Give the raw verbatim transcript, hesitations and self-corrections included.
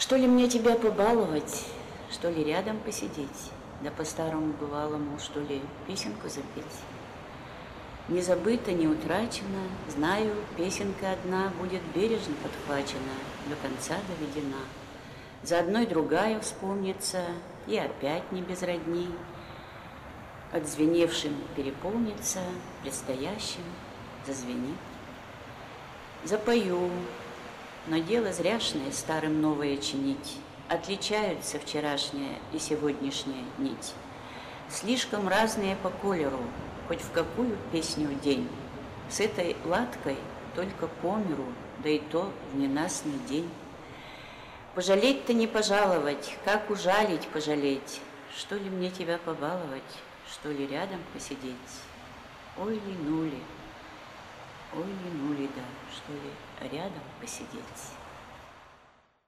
Что ли мне тебя побаловать, что ли рядом посидеть, да по-старому бывалому, что ли песенку запеть? Не забыто, не утрачено, знаю, песенка одна будет бережно подхвачена, до конца доведена. За одной другая вспомнится, и опять не без родни, отзвеневшим переполнится, предстоящим зазвенит. Запою, но дело зряшное старым новое чинить, отличаются вчерашняя и сегодняшняя нить. Слишком разные по колеру, хоть в какую песню день. С этой ладкой только по миру, да и то в ненастный день. Пожалеть-то не пожаловать, как ужалить пожалеть? Что ли мне тебя побаловать, что ли рядом посидеть? Ой ли, ну ли, ой ли, ну ли, да, что ли рядом посидеть?